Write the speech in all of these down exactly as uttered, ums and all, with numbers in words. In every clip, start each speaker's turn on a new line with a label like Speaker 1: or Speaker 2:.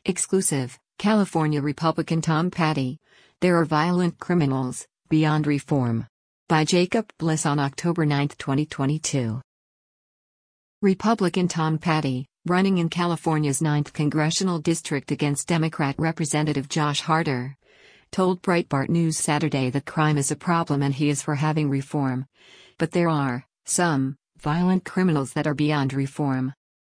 Speaker 1: Exclusive, California Republican Tom Patty. There are violent criminals, beyond reform. By Jacob Bliss on October ninth, twenty twenty-two. Republican Tom Patty, running in California's ninth Congressional District against Democrat Representative Josh Harder, told Breitbart News Saturday that crime is a problem and he is for having reform. But there are some violent criminals that are beyond reform.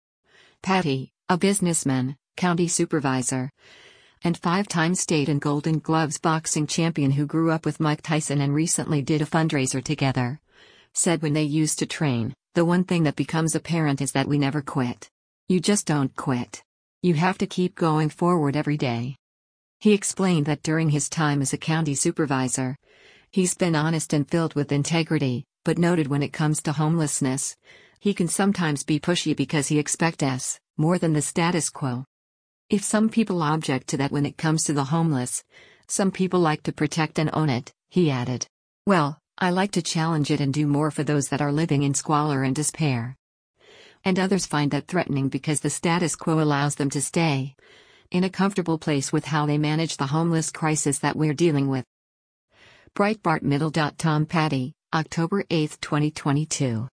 Speaker 1: Patty, a businessman, county supervisor, and five-time state and Golden Gloves boxing champion who grew up with Mike Tyson and recently did a fundraiser together, said when they used to train, the one thing that becomes apparent is that we never quit. You just don't quit. You have to keep going forward every day. He explained that during his time as a county supervisor, he's been honest and filled with integrity, but noted when it comes to homelessness, he can sometimes be pushy because he expects more than the status quo. If some people object to that when it comes to the homeless, some people like to protect and own it, he added. Well, I like to challenge it and do more for those that are living in squalor and despair. And others find that threatening because the status quo allows them to stay in a comfortable place with how they manage the homeless crisis that we're dealing with. Breitbart Middle. Tom Patty, October eighth, twenty twenty-two.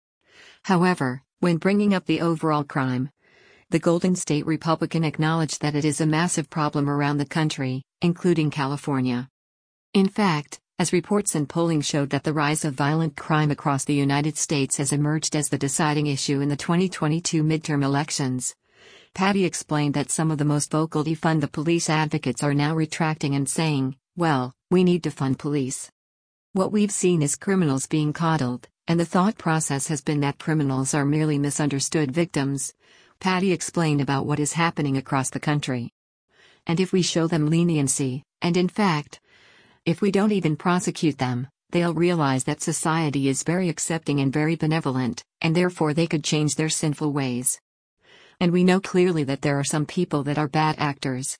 Speaker 1: However, when bringing up the overall crime, the Golden State Republican acknowledged that it is a massive problem around the country, including California. In fact, as reports and polling showed that the rise of violent crime across the United States has emerged as the deciding issue in the twenty twenty-two midterm elections, Patty explained that some of the most vocal defund the police advocates are now retracting and saying, well, we need to fund police. What we've seen is criminals being coddled, and the thought process has been that criminals are merely misunderstood victims. Patty explained about what is happening across the country. And if we show them leniency, and in fact, if we don't even prosecute them, they'll realize that society is very accepting and very benevolent, and therefore they could change their sinful ways. And we know clearly that there are some people that are bad actors.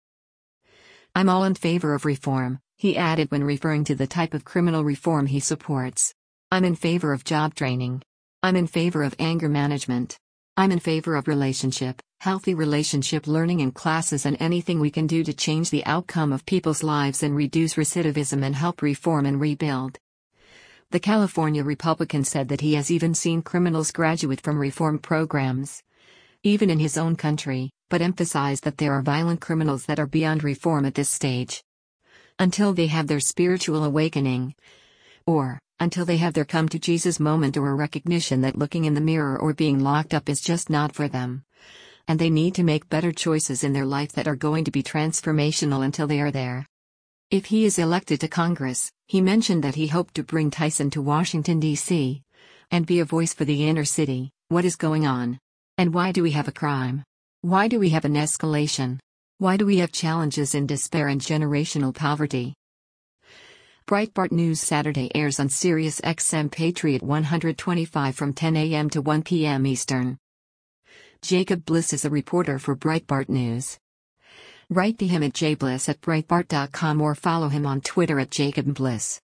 Speaker 1: I'm all in favor of reform, he added when referring to the type of criminal reform he supports. I'm in favor of job training. I'm in favor of anger management. I'm in favor of relationship, healthy relationship learning in classes and anything we can do to change the outcome of people's lives and reduce recidivism and help reform and rebuild. The California Republican said that he has even seen criminals graduate from reform programs, even in his own country, but emphasized that there are violent criminals that are beyond reform at this stage. Until they have their spiritual awakening, or until they have their come to Jesus moment or a recognition that looking in the mirror or being locked up is just not for them. And they need to make better choices in their life that are going to be transformational until they are there. If he is elected to Congress, he mentioned that he hoped to bring Tyson to Washington, D C, and be a voice for the inner city. What is going on? And why do we have a crime? Why do we have an escalation? Why do we have challenges in despair and generational poverty? Breitbart News Saturday airs on Sirius X M Patriot one twenty-five from ten a m to one p m Eastern. Jacob Bliss is a reporter for Breitbart News. Write to him at j bliss at breitbart dot com or follow him on Twitter at Jacob Bliss.